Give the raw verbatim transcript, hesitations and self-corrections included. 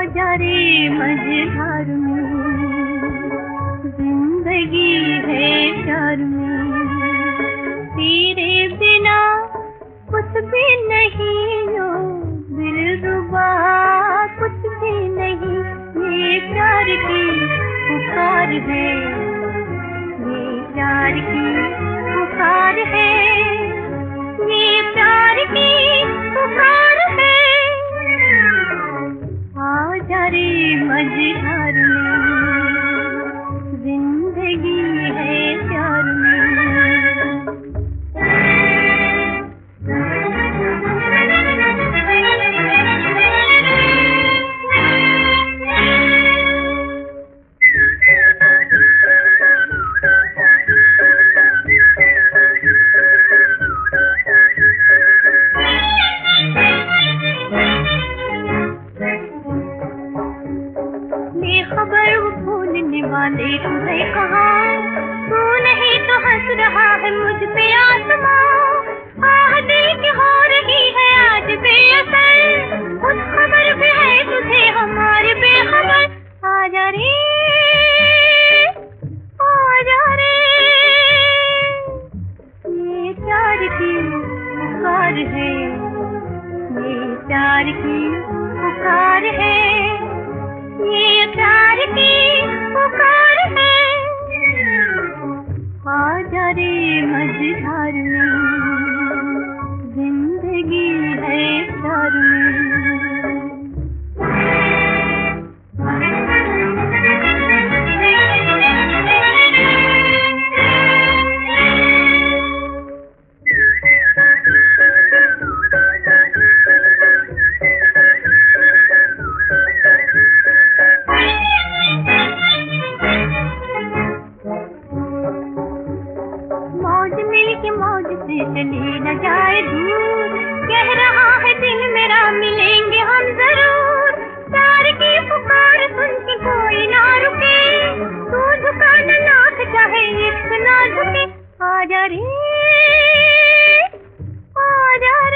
आजा रे मझधार में, जिंदगी है प्यार में, तेरे बिना कुछ भी नहीं हो, दिलरुबा कुछ भी नहीं। ये प्यार की पुकार है, ये प्यार की पुकार है, ये प्यार की पुकार है। आजा रे मझधार में, जिंदगी है प्यार में। खबर वो भूलने वाले तुझे कहा, तू नहीं तो हंस रहा है मुझ पे आसमां। आह दिल की हो रही है आज बेअसर, कुछ खबर भी है तुझे हमारे बेखबर। आजा रे आजा रे, ये प्यार की पुकार है, ये प्यार की पुकार है, ये प्यार की पुकार है। आजा रे मझधार में, जिंदगी है प्यार में। मौज मिलके मौज से चली न जाए दूर, कह रहा है दिल मेरा मिलेंगे हम जरूर। प्यार की पुकार सुन के कोई ना रुके, तू झुका न लाख चाहे इश्क ना झुके। आजा रे आजा